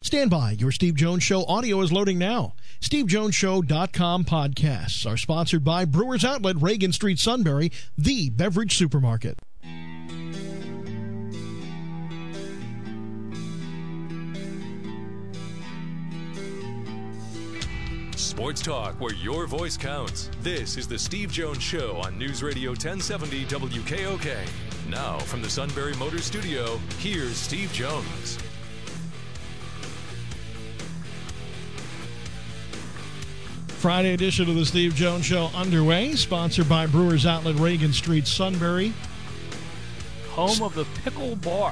Stand by. Your Steve Jones Show audio is loading now. SteveJonesShow.com podcasts are sponsored by Brewers Outlet, Reagan Street, Sunbury, the beverage supermarket. Sports talk where your voice counts. This is the Steve Jones Show on News Radio 1070 WKOK. Now, from the Sunbury Motor Studio, here's Steve Jones. Friday edition of the Steve Jones Show underway, sponsored by Brewers Outlet, Reagan Street, Sunbury. Home of the Pickle Bar.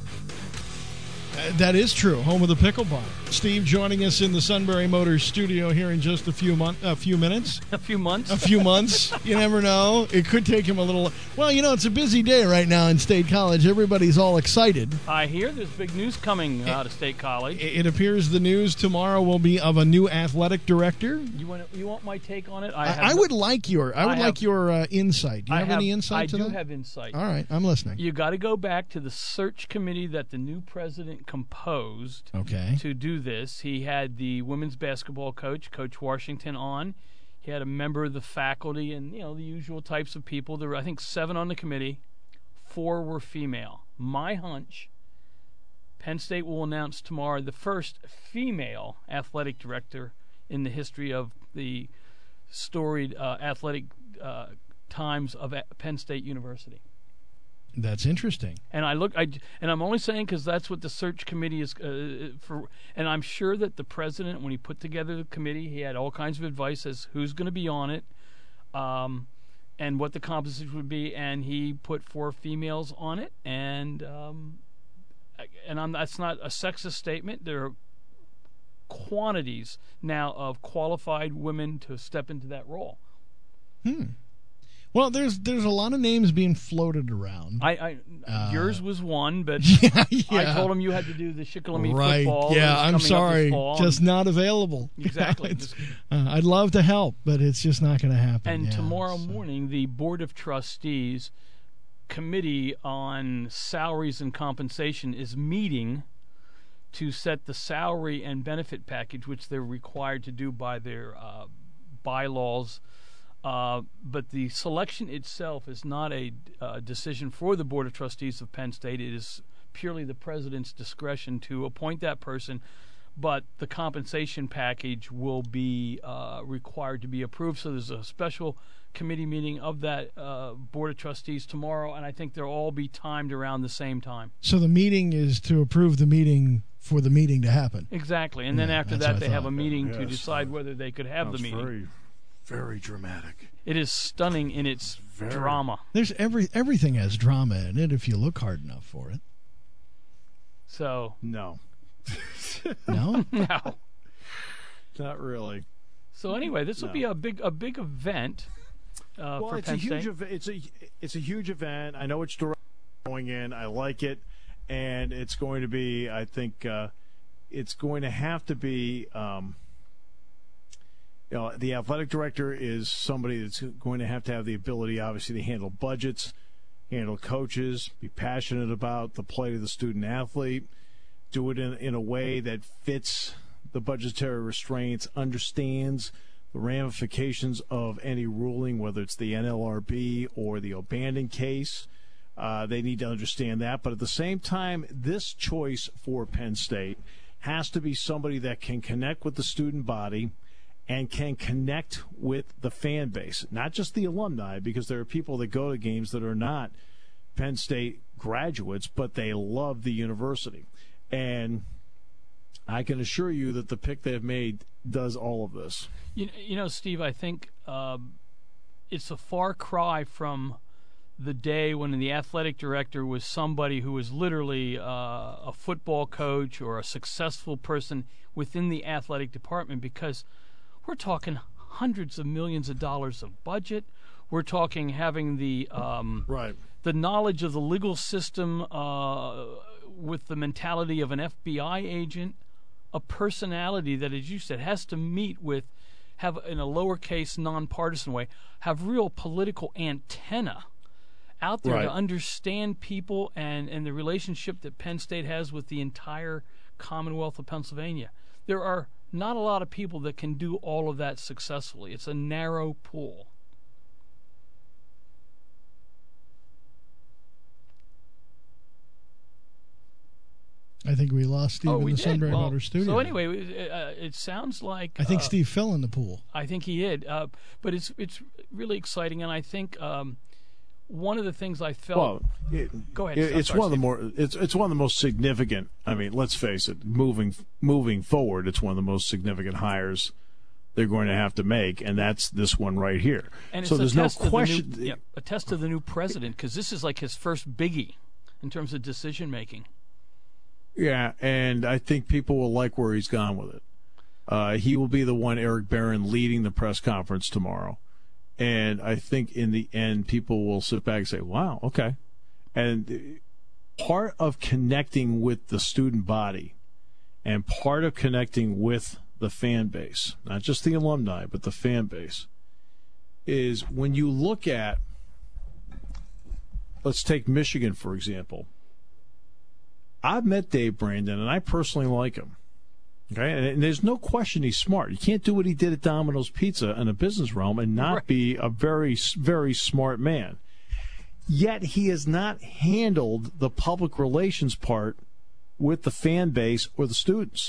That is true, home of the Pickle Bar. Steve joining us in the Sunbury Motors studio here in just a few minutes. A few months? A few months. You never know. It could take him a little. Well, you know, it's a busy day right now in State College. Everybody's all excited. I hear there's big news coming out of State College. It appears the news tomorrow will be of a new athletic director. You want my take on it? I would like your insight. Do you have any insight to that? I do have insight. All right, I'm listening. You got to go back to the search committee that the new president composed. Okay. To do this. He had the women's basketball coach, Coach Washington, on. He had a member of the faculty and, the usual types of people. There were, I think, 7 on the committee. 4 were female. My hunch, Penn State will announce tomorrow the first female athletic director in the history of the storied athletic times of Penn State University. That's interesting. And I'm only saying because that's what the search committee is for. And I'm sure that the president, when he put together the committee, he had all kinds of advice as who's going to be on it, and what the composition would be. And he put 4 females on it. And that's not a sexist statement. There are quantities now of qualified women to step into that role. Well, there's a lot of names being floated around. Yours was one, but yeah. I told him you had to do the Shikellamy right. football. Yeah, I'm sorry, just not available. Exactly. I'd love to help, but it's just not going to happen. And tomorrow morning, the Board of Trustees Committee on Salaries and Compensation is meeting to set the salary and benefit package, which they're required to do by their bylaws. But the selection itself is not a decision for the Board of Trustees of Penn State. It is purely the president's discretion to appoint that person, but the compensation package will be required to be approved. So there's a special committee meeting of that Board of Trustees tomorrow, and I think they'll all be timed around the same time. So the meeting is to approve the meeting for the meeting to happen. Exactly, and then after that they have a meeting to decide whether they could have the meeting. Very dramatic. It is stunning in its drama. There's everything has drama in it if you look hard enough for it. So no, no, not really. So anyway, this will be a big event for Penn State. It's a huge event. I know it's going in. I like it, and it's going to be. I think it's going to have to be. The athletic director is somebody that's going to have the ability, obviously, to handle budgets, handle coaches, be passionate about the plight of the student athlete, do it in a way that fits the budgetary restraints, understands the ramifications of any ruling, whether it's the NLRB or the O'Bandon case. They need to understand that. But at the same time, this choice for Penn State has to be somebody that can connect with the student body and can connect with the fan base, not just the alumni, because there are people that go to games that are not Penn State graduates, but they love the university. And I can assure you that the pick they've made does all of this. You know, Steve, I think it's a far cry from the day when the athletic director was somebody who was literally a football coach or a successful person within the athletic department, because we're talking hundreds of millions of dollars of budget. We're talking having the the knowledge of the legal system with the mentality of an FBI agent, a personality that, as you said, has to meet with, have in a lowercase nonpartisan way, have real political antenna out there to understand people and the relationship that Penn State has with the entire Commonwealth of Pennsylvania. There are not a lot of people that can do all of that successfully. It's a narrow pool. I think we lost Steve in the Sunbury Well, Motor Studio. So anyway, it sounds like I think Steve fell in the pool. I think he did, but it's really exciting, and I think one of the things I felt. Well, go ahead. It's one of the more. It's one of the most significant. I mean, let's face it. Moving forward, it's one of the most significant hires they're going to have to make, and that's this one right here. And so it's there's no question. A test of the new president, because this is like his first biggie in terms of decision making. Yeah, and I think people will like where he's gone with it. He will be the one, Eric Barron, leading the press conference tomorrow. And I think in the end, people will sit back and say, wow, okay. And part of connecting with the student body and part of connecting with the fan base, not just the alumni, but the fan base, is when you look at, let's take Michigan, for example. I've met Dave Brandon, and I personally like him. Okay, and there's no question he's smart. You can't do what he did at Domino's Pizza in a business realm and not be a very, very smart man. Yet he has not handled the public relations part with the fan base or the students.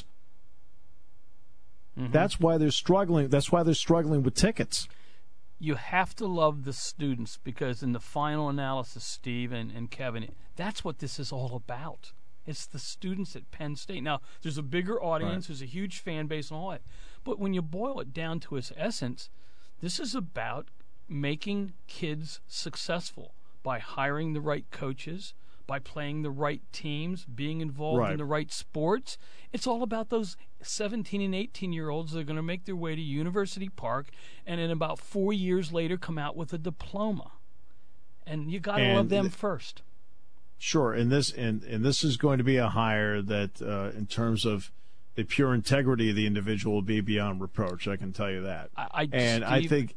Mm-hmm. That's why they're struggling. That's why they're struggling with tickets. You have to love the students, because in the final analysis, Steve and Kevin, that's what this is all about. It's the students at Penn State. Now, there's a bigger audience, there's a huge fan base and all that. But when you boil it down to its essence, this is about making kids successful by hiring the right coaches, by playing the right teams, being involved in the right sports. It's all about those 17 and 18-year-olds that are going to make their way to University Park and in about 4 years later come out with a diploma. And you got to love them first. Sure, and this is going to be a hire that, in terms of the pure integrity of the individual, will be beyond reproach. I can tell you that. I think,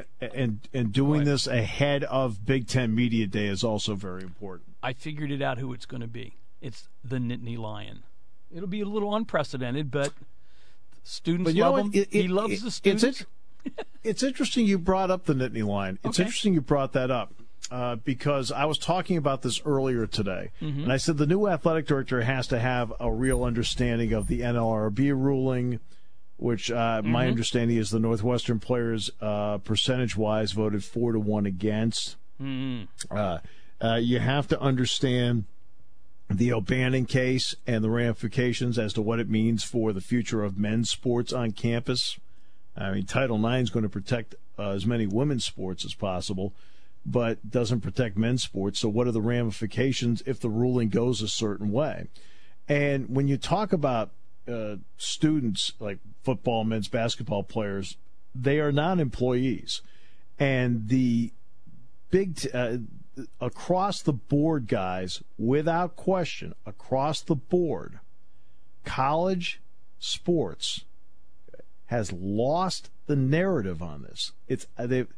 doing this ahead of Big Ten Media Day is also very important. I figured it out who it's going to be. It's the Nittany Lion. It'll be a little unprecedented, but students love him. He loves the students. It's interesting you brought up the Nittany Lion. It's interesting you brought that up. Because I was talking about this earlier today, and I said the new athletic director has to have a real understanding of the NLRB ruling, which my understanding is the Northwestern players, percentage-wise, voted 4-1 against. You have to understand the O'Bannon case and the ramifications as to what it means for the future of men's sports on campus. I mean, Title IX is going to protect as many women's sports as possible, but doesn't protect men's sports. So what are the ramifications if the ruling goes a certain way? And when you talk about students like football, men's basketball players, they are not employees. And the big across the board, guys, without question, across the board, college sports has lost the narrative on this. It's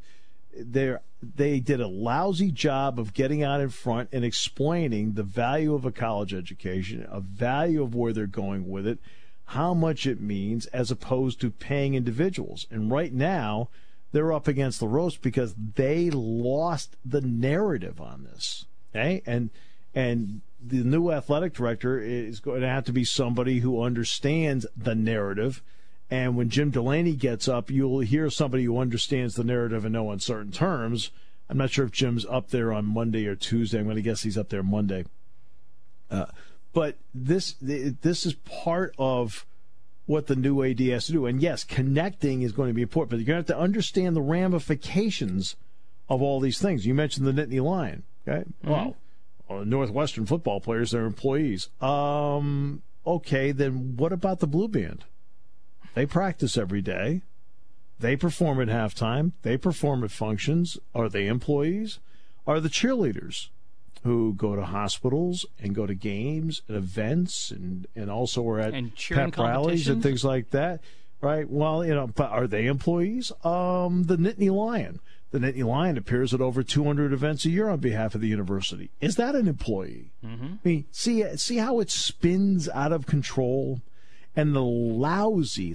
they did a lousy job of getting out in front and explaining the value of a college education, a value of where they're going with it, how much it means, as opposed to paying individuals. And right now, they're up against the ropes because they lost the narrative on this. Okay? And the new athletic director is going to have to be somebody who understands the narrative. And when Jim Delaney gets up, you'll hear somebody who understands the narrative in no uncertain terms. I'm not sure if Jim's up there on Monday or Tuesday. I'm going to guess he's up there Monday. But this is part of what the new AD has to do. And yes, connecting is going to be important, but you're going to have to understand the ramifications of all these things. You mentioned the Nittany Lion. Okay, well, Northwestern football players, they're employees. Okay, then what about the Blue Band? They practice every day. They perform at halftime. They perform at functions. Are they employees? Are the cheerleaders who go to hospitals and go to games and events and also are at pep rallies and things like that, right? Well, but are they employees? The Nittany Lion. The Nittany Lion appears at over 200 events a year on behalf of the university. Is that an employee? Mm-hmm. I mean, see how it spins out of control, and the lousy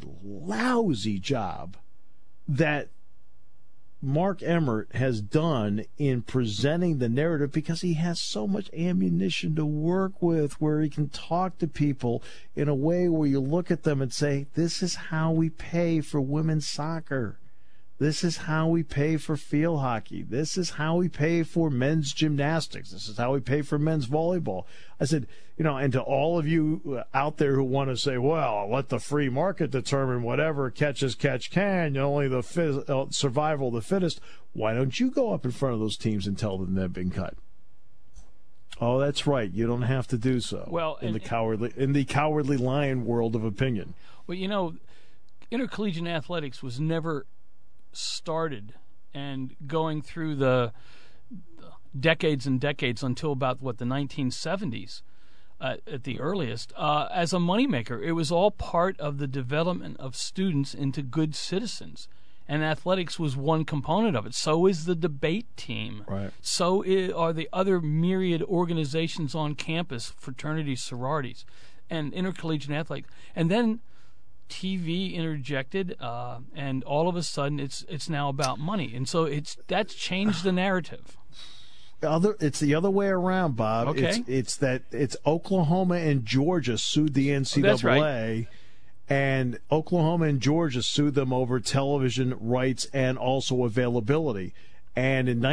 job that Mark Emmert has done in presenting the narrative, because he has so much ammunition to work with, where he can talk to people in a way where you look at them and say, this is how we pay for women's soccer. This is how we pay for field hockey. This is how we pay for men's gymnastics. This is how we pay for men's volleyball. I said, and to all of you out there who want to say, well, let the free market determine whatever catch can, only the survival of the fittest, why don't you go up in front of those teams and tell them they've been cut? Oh, that's right. You don't have to do so. Well, in the cowardly lion world of opinion. Well, intercollegiate athletics was never started and going through the decades and decades until about the 1970s at the earliest as a moneymaker. It was all part of the development of students into good citizens, and athletics was one component of it. So is the debate team. Right. So are the other myriad organizations on campus, fraternities, sororities, and intercollegiate athletics. And then TV interjected, and all of a sudden it's now about money, and so that's changed the narrative. It's the other way around, Bob. Okay. It's Oklahoma and Georgia sued the NCAA, that's right. And Oklahoma and Georgia sued them over television rights and also availability. And in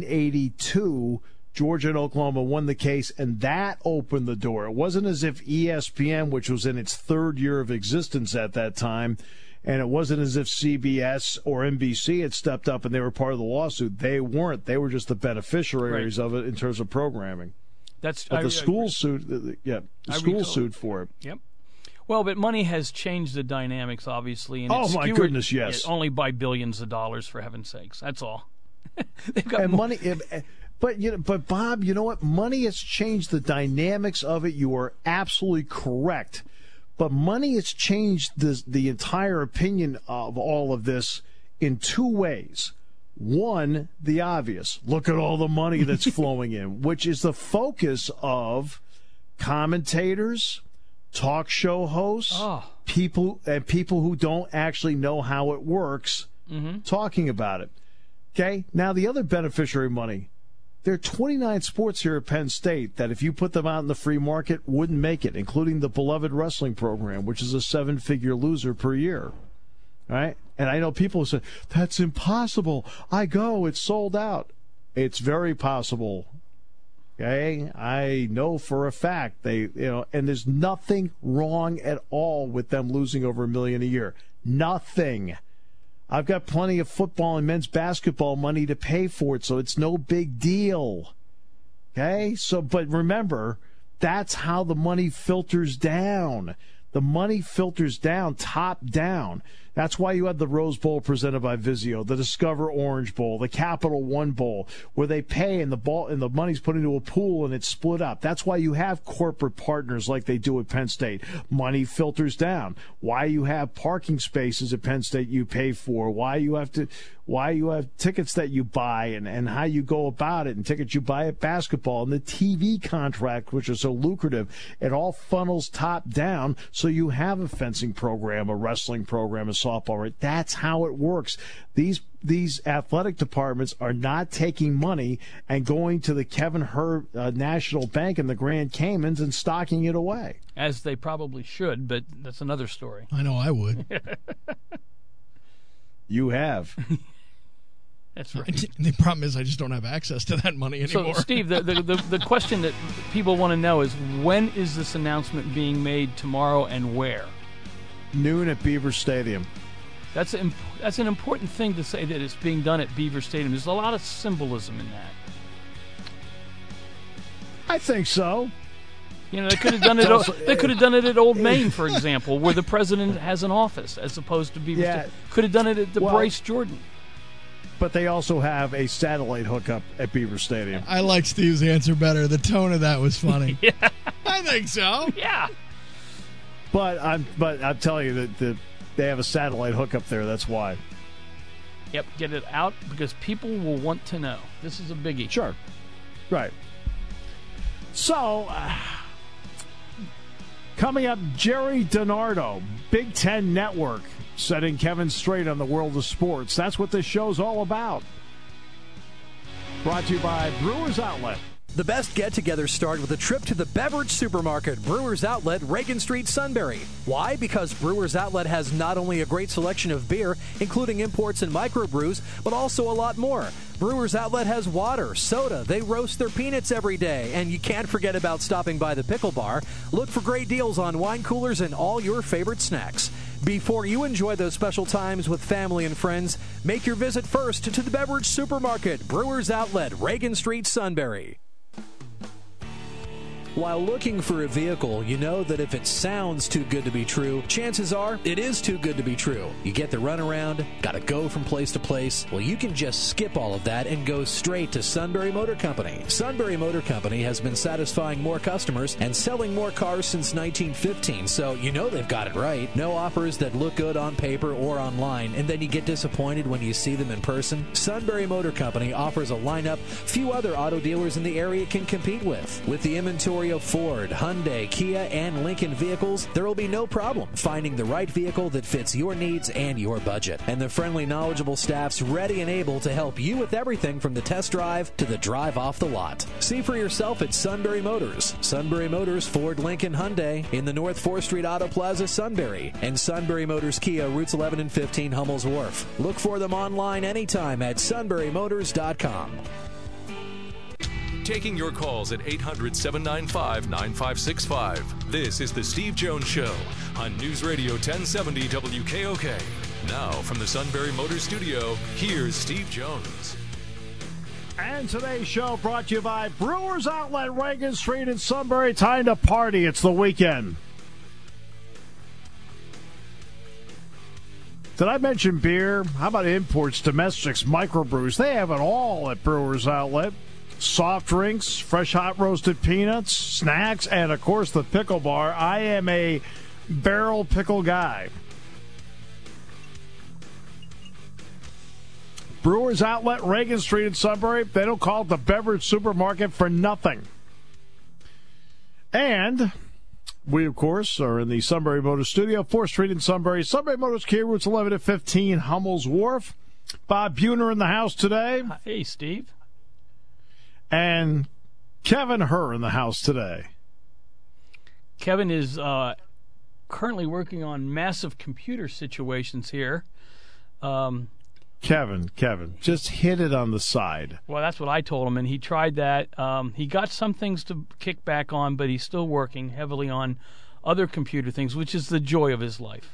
1982. Georgia and Oklahoma won the case, and that opened the door. It wasn't as if ESPN, which was in its third year of existence at that time, and it wasn't as if CBS or NBC had stepped up and they were part of the lawsuit. They weren't. They were just the beneficiaries of it in terms of programming. But the school sued. The school sued for it. Yep. Well, but money has changed the dynamics, obviously. And oh my goodness, yes. Only by billions of dollars, for heaven's sakes. That's all. They've got money. But Bob, you know what? Money has changed the dynamics of it. You are absolutely correct. But money has changed the entire opinion of all of this in two ways. One, the obvious. Look at all the money that's flowing in, which is the focus of commentators, talk show hosts, people who don't actually know how it works, talking about it. Okay? Now, the other beneficiary money. There are 29 sports here at Penn State that if you put them out in the free market wouldn't make it, including the beloved wrestling program, which is a 7-figure loser per year. Right? And I know people say, that's impossible. It's sold out. It's very possible. Okay? I know for a fact and there's nothing wrong at all with them losing over $1 million a year. Nothing. I've got plenty of football and men's basketball money to pay for it, so it's no big deal. Okay? But remember, that's how the money filters down. The money filters down, top down. That's why you have the Rose Bowl presented by Vizio, the Discover Orange Bowl, the Capital One Bowl, where they pay and the money's put into a pool and it's split up. That's why you have corporate partners like they do at Penn State. Money filters down. Why you have parking spaces at Penn State you pay for. Why you have tickets that you buy and how you go about it, and tickets you buy at basketball, and the TV contract, which is so lucrative. It all funnels top down, so you have a fencing program, a wrestling program, a softball. Right? That's how it works. These athletic departments are not taking money and going to the Kevin Hurt National Bank in the Grand Caymans and stocking it away. As they probably should, but that's another story. I know I would. You have. That's right. The problem is I just don't have access to that money anymore. So, Steve, the question that people want to know is, when is this announcement being made, tomorrow, and where? Noon at Beaver Stadium. That's an important thing to say, that it's being done at Beaver Stadium. There's a lot of symbolism in that. I think so. They could have done it. They could have done it at Old Main, for example, where the president has an office, as opposed to Beaver Stadium. Could have done it at the Bryce Jordan. But they also have a satellite hookup at Beaver Stadium. I like Steve's answer better. The tone of that was funny. Yeah, I think so. Yeah. But I'm telling you that they have a satellite hookup there. That's why. Yep, get it out because people will want to know. This is a biggie. Sure. Right. So, coming up, Jerry DiNardo, Big Ten Network, setting Kevin straight on the world of sports. That's what this show's all about. Brought to you by Brewers Outlet. The best get-togethers start with a trip to the beverage supermarket, Brewers Outlet, Reagan Street, Sunbury. Why? Because Brewers Outlet has not only a great selection of beer, including imports and microbrews, but also a lot more. Brewers Outlet has water, soda, they roast their peanuts every day, and you can't forget about stopping by the pickle bar. Look for great deals on wine coolers and all your favorite snacks. Before you enjoy those special times with family and friends, make your visit first to the beverage supermarket, Brewers Outlet, Reagan Street, Sunbury. While looking for a vehicle, you know that if it sounds too good to be true, chances are it is too good to be true. You get the runaround, gotta go from place to place. Well, you can just skip all of that and go straight to Sunbury Motor Company. Sunbury Motor Company has been satisfying more customers and selling more cars since 1915, so you know they've got it right. No offers that look good on paper or online, and then you get disappointed when you see them in person. Sunbury Motor Company offers a lineup few other auto dealers in the area can compete with. With the inventory of Ford, Hyundai, Kia, and Lincoln vehicles, there will be no problem finding the right vehicle that fits your needs and your budget. And the friendly, knowledgeable staff's ready and able to help you with everything from the test drive to the drive off the lot. See for yourself at Sunbury Motors. Sunbury Motors, Ford, Lincoln, Hyundai in the North 4th Street Auto Plaza, Sunbury. And Sunbury Motors Kia, routes 11 and 15, Hummel's Wharf. Look for them online anytime at sunburymotors.com. Taking your calls at 800-795-9565. This is the Steve Jones Show on News Radio 1070 WKOK. Now from the Sunbury Motors Studio, here's Steve Jones. And today's show brought to you by Brewers Outlet, Reagan Street in Sunbury. Time to party. It's the weekend. Did I mention beer? How about imports, domestics, microbrews? They have it all at Brewers Outlet. Soft drinks, fresh hot roasted peanuts, snacks, and, of course, the pickle bar. I am a barrel pickle guy. Brewers Outlet, Reagan Street in Sunbury. They don't call it the beverage supermarket for nothing. And we, of course, are in the Sunbury Motors Studio, 4th Street in Sunbury. Sunbury Motors Kia, routes 11 and 15, Hummel's Wharf. Bob Buhner in the house today. Hey, Steve. And Kevin Herr in the house today. Kevin is currently working on massive computer situations here. Kevin, just hit it on the side. Well, that's what I told him, and he tried that. He got some things to kick back on, but he's still working heavily on other computer things, which is the joy of his life.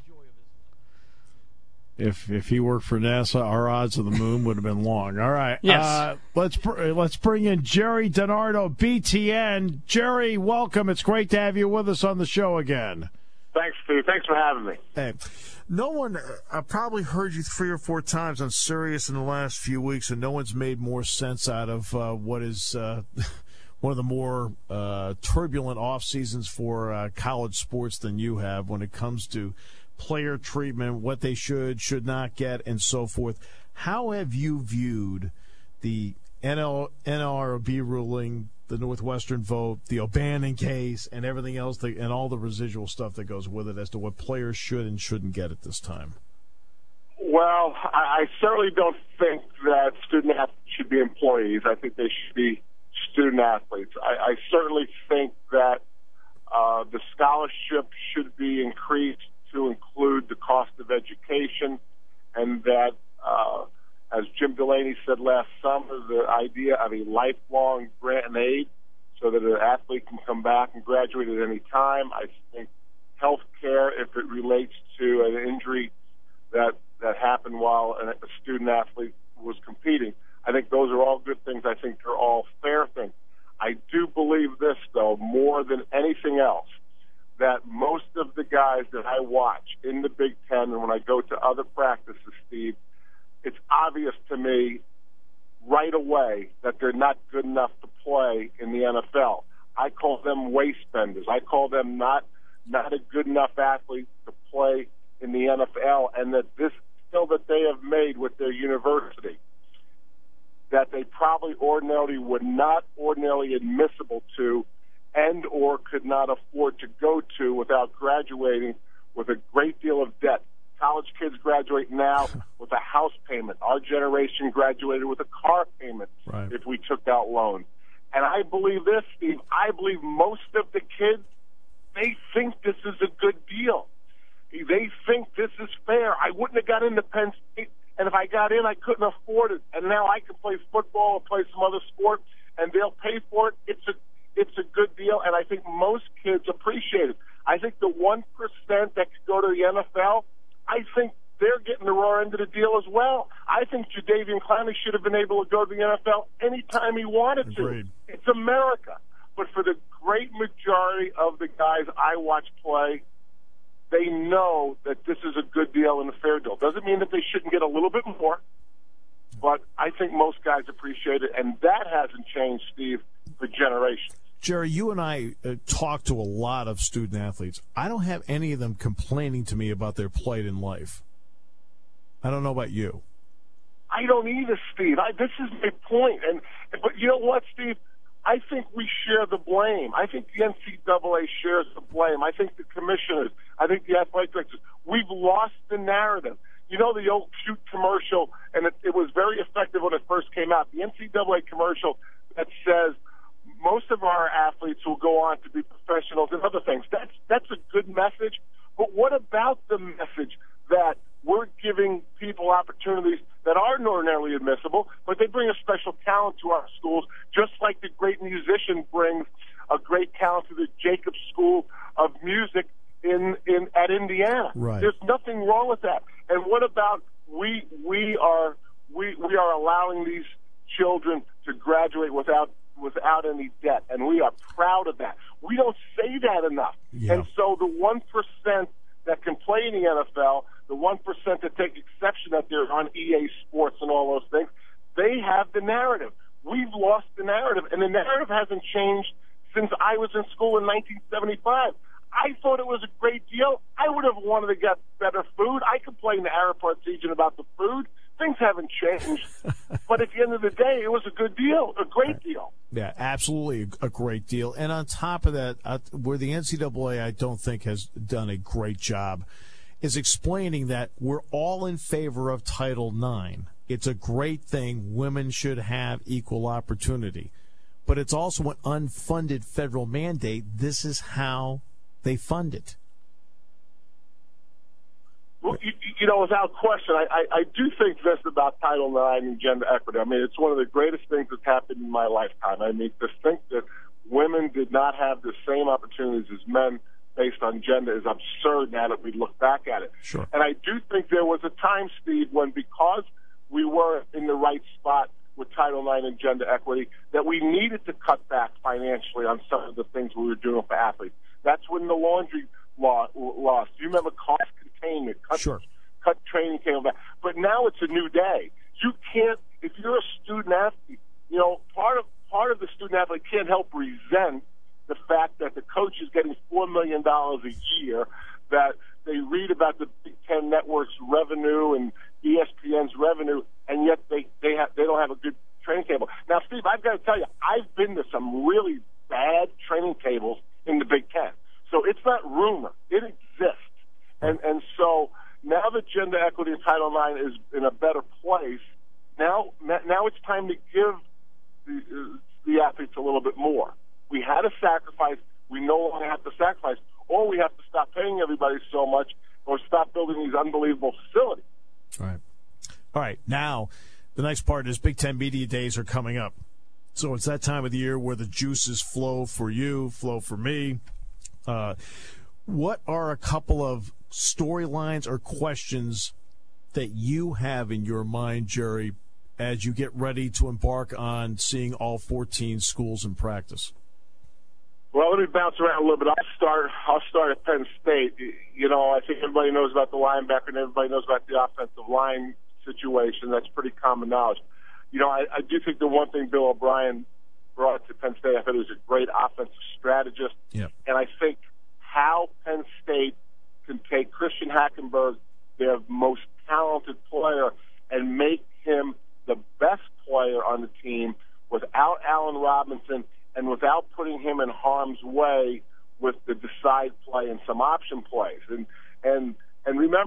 If he worked for NASA, our odds of the moon would have been long. All right. Yes. Let's bring in Jerry DiNardo, BTN. Jerry, welcome. It's great to have you with us on the show again. Thanks, Steve. Thanks for having me. Hey, no one, I've probably heard you 3 or 4 times on Sirius in the last few weeks, and no one's made more sense out of what is one of the more turbulent off seasons for college sports than you have when it comes to player treatment, what they should not get, and so forth. How have you viewed the NLRB ruling, the Northwestern vote, the O'Bannon case, and everything else, and all the residual stuff that goes with it as to what players should and shouldn't get at this time? Well, I certainly don't think that student athletes should be employees. I think they should be student athletes. I certainly think that the scholarship should be increased to include the cost of education, and that, as Jim Delaney said last summer, the idea of a lifelong grant and aid so that an athlete can come back and graduate at any time. I think health care, if it relates to an injury that happened while a student athlete was competing, I think those are all good things. I think they're all fair things. I do believe this, though, more than anything else, that most of the guys that I watch in the Big Ten and when I go to other practices, Steve, it's obvious to me right away that they're not good enough to play in the NFL. I call them waste spenders. I call them not a good enough athlete to play in the NFL, and that they have made with their university that they probably ordinarily would not ordinarily admissible to and or could not afford to go to without graduating with a great deal of debt. College kids graduate now with a house payment. Our generation graduated with a car payment if we took out loans. And I believe this, Steve, I believe most of the kids, they think this is a good deal. They think this is fair. I wouldn't have got into Penn State, and if I got in, I couldn't afford it. And now I can play football or play some other sport, and they'll pay for it. It's a good deal, and I think most kids appreciate it. I think the 1% that could go to the NFL, I think they're getting the raw end of the deal as well. I think Jadeveon Clowney should have been able to go to the NFL anytime he wanted to. Agreed. It's America. But for the great majority of the guys I watch play, they know that this is a good deal and a fair deal. Doesn't mean that they shouldn't get a little bit more, but I think most guys appreciate it, and that hasn't changed, Steve, for generations. Jerry, you and I talk to a lot of student athletes. I don't have any of them complaining to me about their plight in life. I don't know about you. I don't either, Steve. This is my point. But you know what, Steve? I think we share the blame. I think the NCAA shares the blame. I think the commissioners, I think the athletic directors, we've lost the narrative. You know the old shoot commercial, and it was very effective when it first came out. The NCAA commercial that says most of our athletes will go on to be professionals and other things. That's a good message. But what about the message that we're giving people opportunities that aren't ordinarily admissible, but they bring a special talent to our schools, just like the great musician brings a great talent to the Jacobs School of Music at Indiana. Right. There's nothing wrong with that. And what about we are allowing these children to graduate without any debt, and we are proud of that. We don't say that enough. Yeah. And so the 1% that can play in the NFL, the 1% that take exception that they're on EA Sports and all those things, they have the narrative. We've lost the narrative, and the narrative hasn't changed since I was in school in 1975. I thought it was a great deal. I would have wanted to get better food. I complained to Arab Parts Agent about the food. Things haven't changed. But at the end of the day, it was a good deal, a great deal. Yeah, absolutely a great deal. And on top of that, where the NCAA, I don't think, has done a great job, is explaining that we're all in favor of Title IX. It's a great thing. Women should have equal opportunity. But it's also an unfunded federal mandate. This is how they fund it. Well, you know, without question, I do think this about Title IX and gender equity. I mean, it's one of the greatest things that's happened in my lifetime. I mean, to think that women did not have the same opportunities as men based on gender is absurd now that we look back at it. Sure. And I do think there was a time, Steve, when because we were in the right spot with Title IX and gender equity, that we needed to cut back financially on some of the things we were doing for athletes. That's when the laundry law lost. You remember cost containment, cut training came back. But now it's a new day. You can't, if you're a student athlete, you know, part of the student athlete can't help resent the fact that the coach is getting $4 million a year, that they read about the Big Ten Network's revenue and ESPN's revenue, and yet they don't have a good training table. Now, Steve, I've got to tell you, I've been to some really bad training tables in the Big Ten. So it's not rumor. It exists. And so now that gender equity in Title IX is in a better place, now it's time to give the athletes a little bit more. We had a sacrifice. We no longer have to sacrifice. Or we have to stop paying everybody so much or stop building these unbelievable facilities. All right. Now, the next part is Big Ten Media Days are coming up. So it's that time of the year where the juices flow for you, flow for me. What are a couple of storylines or questions that you have in your mind, Jerry, as you get ready to embark on seeing all 14 schools in practice? Well, let me bounce around a little bit. I'll start at Penn State. You know, I think everybody knows about the linebacker and everybody knows about the offensive line situation. That's pretty common knowledge. You know, I do think the one thing Bill O'Brien brought to Penn State, I thought he was a great offensive strategist. Yep. And I think how Penn State can take Christian Hackenberg, their most talented player,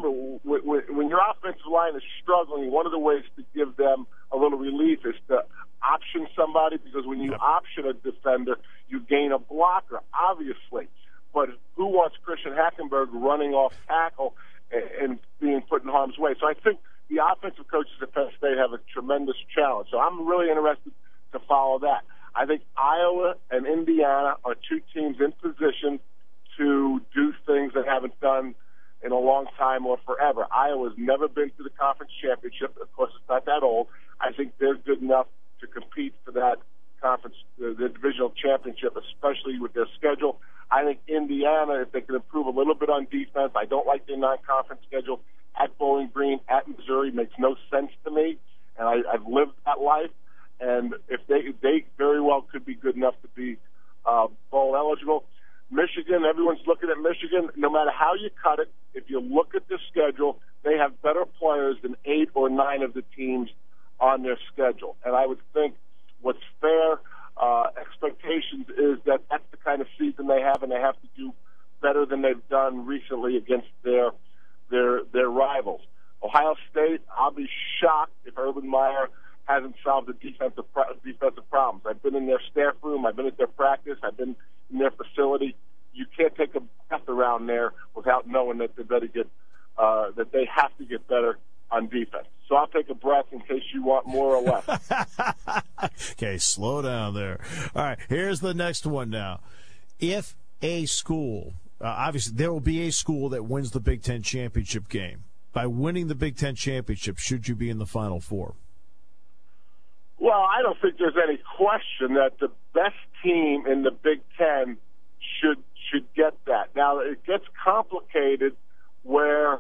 remember, when your offensive line is struggling, one of the ways to give them a little relief is to option somebody, because when you option a defender, you gain a blocker, obviously. But who wants Christian Hackenberg running off tackle and being put in harm's way? So I think the offensive coaches at Penn State have a tremendous challenge. So I'm really interested to follow that. I think Iowa and Indiana are two teams in position to do things they haven't done in a long time or forever. Iowa's never been to the conference championship. Of course, it's not that old. I think they're good enough to compete for that conference, the divisional championship, especially with their schedule. I think Indiana, if they can improve a little bit on defense, I don't like their non-conference schedule at Bowling Green, at Missouri, makes no sense to me, and I've lived that life. And if they very well could be good enough to be bowl eligible. Michigan, everyone's looking at Michigan. No matter how you cut it, if you look at the schedule, they have better players than 8 or 9 of the teams on their schedule. And I would think what's fair expectations is that that's the kind of season they have, and they have to do better than they've done recently against their rivals. Ohio State, I'll be shocked if Urban Meyer hasn't solved the defensive problems. I've been in their staff room. I've been at their practice. I've been in their facility. You can't take a breath around there without knowing that that they have to get better on defense. So I'll take a breath in case you want more or less. Okay, slow down there. All right, here's the next one now. If a school, obviously there will be a school that wins the Big Ten championship game. By winning the Big Ten championship, should you be in the Final Four? Well, I don't think there's any question that the best team in the Big Ten should get that. Now, it gets complicated where,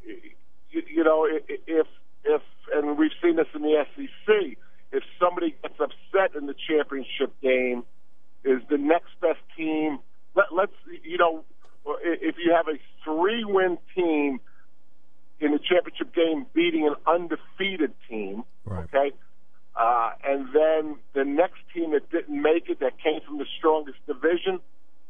if and we've seen this in the SEC, if somebody gets upset in the championship game, is the next best team, let's if you have a 3-win team in the championship game beating an undefeated team, right. Okay, and then the next team that didn't make it, that came from the strongest division,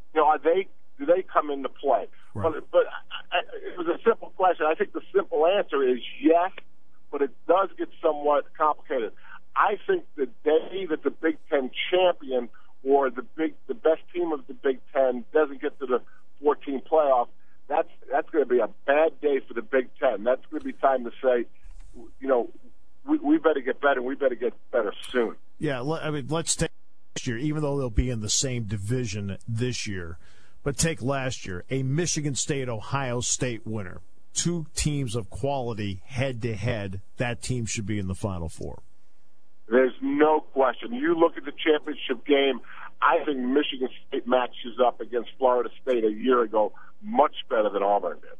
do they come into play? Right. But it was a simple question. I think the simple answer is yes, but it does get somewhat complicated. I think the day that the Big Ten champion or the best team of the Big Ten doesn't get to the 14 playoff, that's going to be a bad day for the Big Ten. That's going to be time to say, we better get better. We better get better soon. Yeah, let's take last year, even though they'll be in the same division this year. But take last year, a Michigan State-Ohio State winner. 2 teams of quality head-to-head. That team should be in the Final Four. There's no question. You look at the championship game, I think Michigan State matches up against Florida State a year ago much better than Auburn did.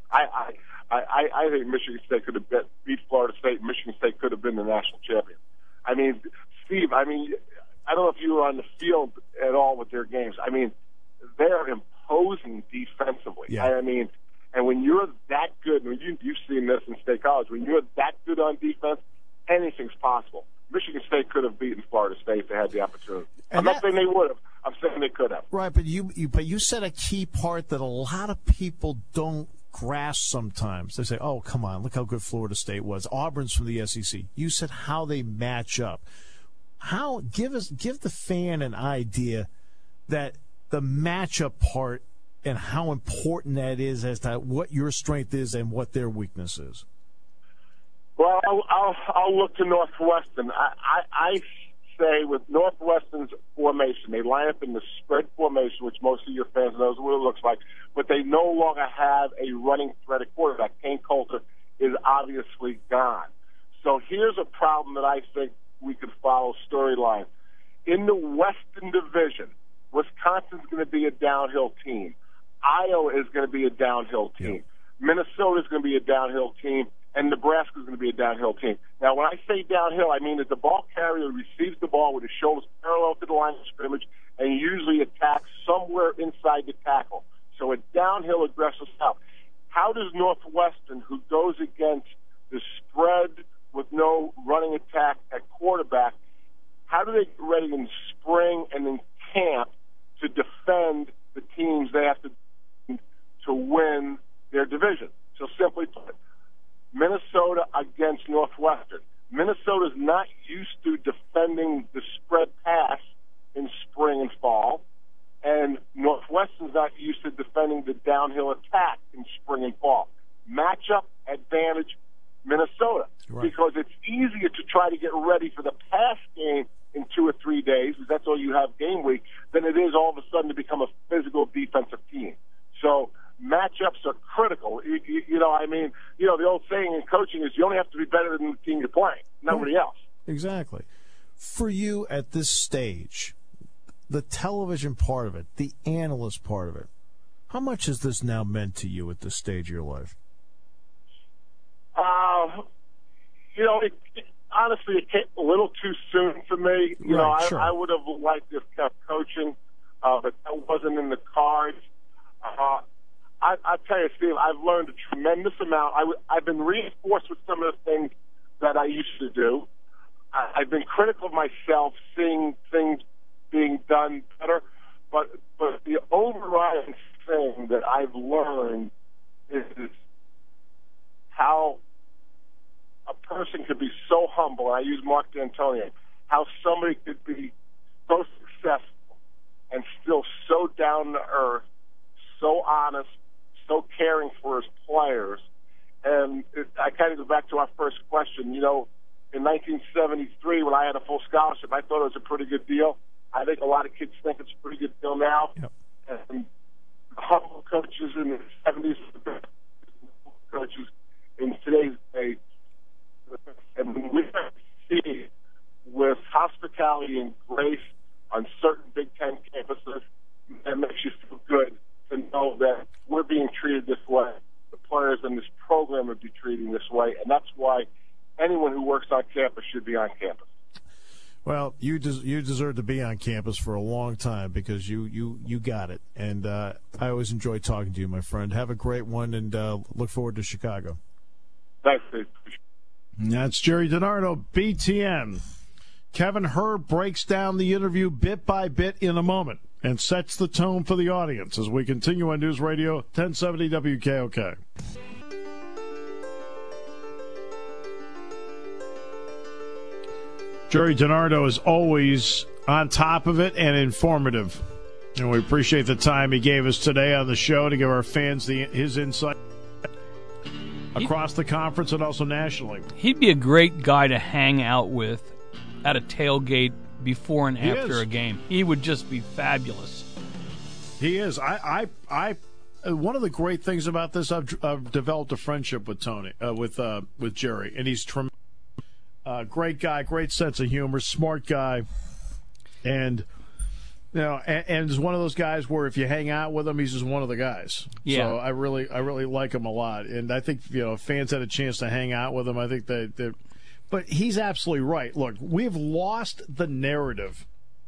I think Michigan State could have beat Florida State. Michigan State could have been the national champion. I mean, Steve, I don't know if you were on the field at all with their games. I mean, they're imposing defensively. Yeah. And when you're that good, and you've seen this in State College, when you're that good on defense, anything's possible. Michigan State could have beaten Florida State if they had the opportunity. I'm not saying they would have. I'm saying they could have. Right, but you said a key part that a lot of people don't grasp sometimes. They say, oh, come on, look how good Florida State was. Auburn's from the SEC. You said how they match up. Give the fan an idea that the matchup part and how important that is as to what your strength is and what their weakness is. Well, I'll look to Northwestern. I say with Northwestern's formation, they line up in the spread formation, which most of your fans knows what it looks like, but they no longer have a running threat at quarterback. Kane Coulter is obviously gone. So here's a problem that I think we could follow storyline. In the Western Division, Wisconsin's going to be a downhill team. Iowa is going to be a downhill team. Minnesota is going to be a downhill team. And Nebraska is going to be a downhill team. Now, when I say downhill, I mean that the ball carrier receives the ball with his shoulders parallel to the line of scrimmage and usually attacks somewhere inside the tackle. So a downhill aggressive style. How does Northwestern, who goes against the spread with no running attack at quarterback, how do they get ready in spring and in camp to defend the teams they have to win their division? So simply put, against Northwestern. Minnesota's not used to defending the spread pass in spring and fall, and Northwestern's not used to defending the downhill attack in spring and fall. Matchup advantage Minnesota, because it's easier to try to get ready for the pass game in 2 or 3 days, because that's all you have game week, than it is all of a sudden to become a physical defensive team. So matchups are critical. The old saying in coaching is you only have to be better than the team you're playing, nobody else. Exactly. For you at this stage, the television part of it, the analyst part of it, how much has this now meant to you at this stage of your life? Honestly, it came a little too soon for me. Sure. I would have liked to have kept coaching, but that wasn't in the cards. I tell you, Steve, I've learned a tremendous amount. I've been reinforced with some of the things that I used to do. I've been critical of myself, seeing things being done better. But the overriding thing that I've learned is how a person could be so humble. I use Mark D'Antonio. How somebody could be so successful and still so down to earth, so honest, so caring for his players. And I kind of go back to our first question. In 1973, when I had a full scholarship, I thought it was a pretty good deal. I think a lot of kids think it's a pretty good deal now. Yep. And humble coaches in the 70s, coaches in today's day, and when we see with hospitality and grace on certain Big Ten campuses, it makes you feel good to know that we're being treated this way. The players in this program would be treated this way, and that's why anyone who works on campus should be on campus. Well, you deserve to be on campus for a long time because you got it. And I always enjoy talking to you, my friend. Have a great one, and look forward to Chicago. Thanks, Steve. That's Jerry DiNardo, BTN. Kevin Hurd breaks down the interview bit by bit in a moment and sets the tone for the audience as we continue on News Radio 1070 WKOK. Jerry DiNardo is always on top of it and informative. And we appreciate the time he gave us today on the show to give our fans his insight across the conference and also nationally. He'd be a great guy to hang out with at a tailgate before and after a game. He would just be fabulous. He is. I one of the great things about this, I've developed a friendship with Tony, with Jerry, and he's tremendous. Great guy, great sense of humor, smart guy, and and is one of those guys where if you hang out with him, he's just one of the guys. Yeah. So I really like him a lot, and I think if fans had a chance to hang out with him, I think that. But he's absolutely right. Look, we've lost the narrative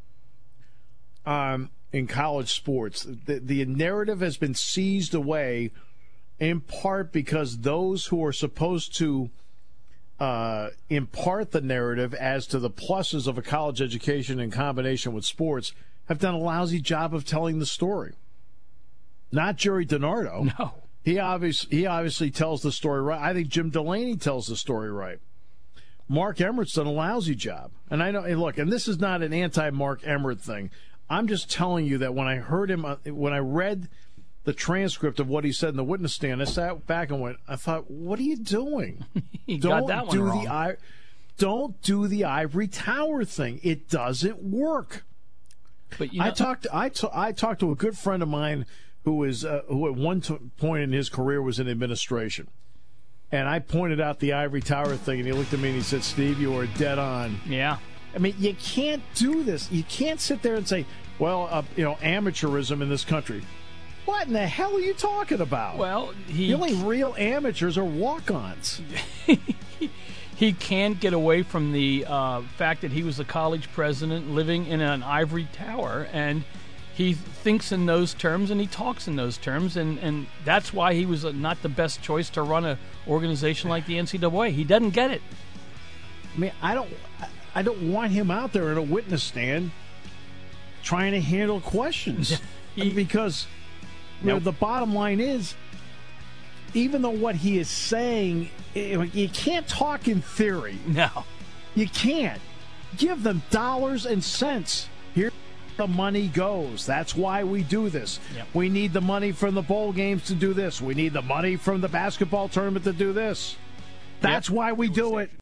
in college sports. The narrative has been seized away, in part because those who are supposed to impart the narrative as to the pluses of a college education in combination with sports have done a lousy job of telling the story. Not Jerry DiNardo. No. He obviously tells the story right. I think Jim Delaney tells the story right. Mark Emmert's done a lousy job. And I know, and look, and this is not an anti-Mark Emmert thing. I'm just telling you that when I heard him, when I read the transcript of what he said in the witness stand, I sat back and I thought, what are you doing? Got that one wrong. Don't do the ivory tower thing. It doesn't work. But I talked to a good friend of mine who at one point in his career was in administration. And I pointed out the ivory tower thing, and he looked at me and he said, Steve, you are dead on. Yeah. I mean, you can't do this. You can't sit there and say, well, amateurism in this country. What in the hell are you talking about? Well, the only real amateurs are walk-ons. He can't get away from the fact that he was a college president living in an ivory tower, and he thinks in those terms and he talks in those terms, and that's why he was not the best choice to run an organization like the NCAA. He doesn't get it. I mean, I don't want him out there in a witness stand trying to handle questions because the bottom line is even though what he is saying, you can't talk in theory. No. You can't. Give them dollars and cents. Here the money goes. That's why we do this. Yep. We need the money from the bowl games to do this. We need the money from the basketball tournament to do this. That's why we do it.